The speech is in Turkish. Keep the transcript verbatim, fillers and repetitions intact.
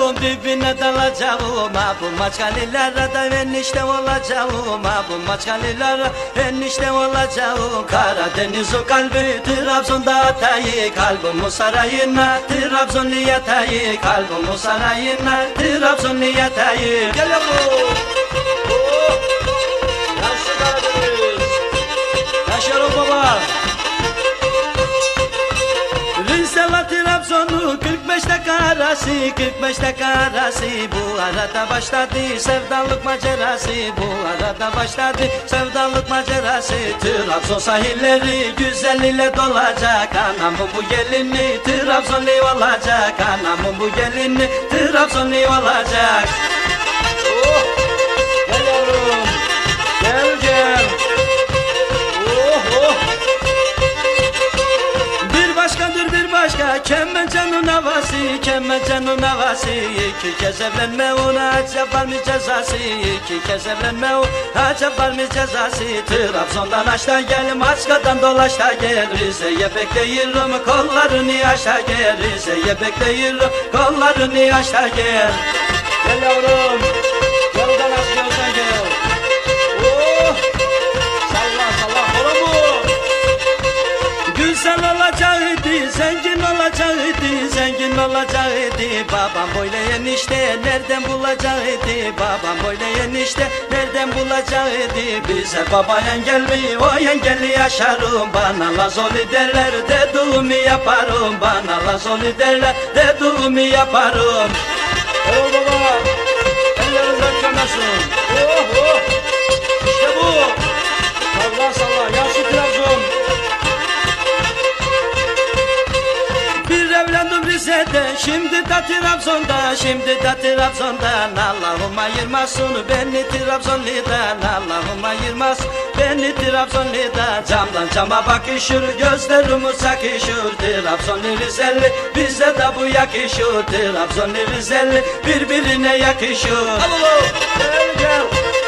olacağım, dibine dalacağım. Ha bu maçkalilere de enişte olacağım. Ha bu maçkalilere enişte olacağım. Karadeniz o kalbi Trabzon'da atayı, kalbim sarayına Trabzonlu yatayı, kalbim sarayına Trabzonlu yatayı. Gel yavrum. Yaşlı Karadeniz. Yaşarım baba. Rize'la Trabzon'u kırk beş dakika arası, kırk beş dakika arası. Bu arada başladı sevdalık macerası, bu arada başladı sevdalık macerası. Trabzon sahilleri güzel ile dolacak, anamın bu gelini Trabzonlu olacak, anamın bu gelini Trabzonlu olacak. Oh, gel yavrum, gel gel. Oh oh. Bir başkadır bir başka, Kemencan'ın havası, Kemencan'ın havası. İki kez evlenme ona acaba var mı cezası? İki kez evlenme o acaba var mı cezası? Trabzon'dan aç da gel, Maçka'dan dolaş da gel. Rize'ye bekleyirim, kollarını aç da gel. Rize'ye bekleyirim, kollarını aç da gel. Gel yavrum, yoldan aç yoldan gel. Oh, salla salla horomu. Güzel olacaktı, zengin olacaktı, zengin olacaktı. Babam böyle enişte nereden bulacaktı? Babam böyle enişte nereden bulacaktı? Bize baba engelli, o engelli yaşarım. Bana lazoli derler, dediğimi yaparım. Bana lazoli derler, dediğimi yaparım. Oh baba, ellerinden kanasın. Oh oh, işte bu. Salla salla, yaşlı Trabzon. Evlendim Rize'de, şimdi de Trabzon'da, şimdi de Trabzon'dan. Allah'ım ayırmasın beni Trabzonlu'dan, Allah'ım ayırmaz beni Trabzonlu'dan. Camdan cama bakışır, gözlerimi sakışır. Trabzonlu Rizeli, bize de bu yakışır. Trabzonlu Rizeli birbirine yakışır. Alo, gel gel.